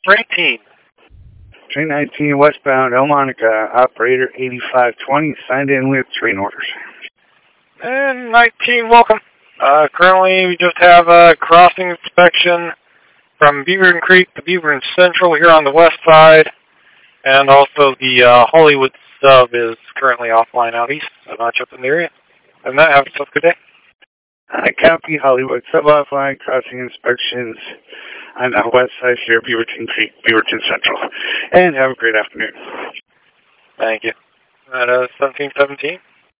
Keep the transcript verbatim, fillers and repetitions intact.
nineteen. Train nineteen westbound Elmonica, operator eighty-five twenty, signed in with train orders. And nineteen, welcome. Uh, currently, we just have a crossing inspection from Beaver Creek to Beaver Central here on the west side. And also the uh, Hollywood sub is currently offline out east, so not up in the area. And that, have yourself a good day. I copy Hollywood sub offline crossing inspections on the west side here, Beaverton Creek, Beaverton Central. And have a great afternoon. Thank you. At uh, seventeen seventeen.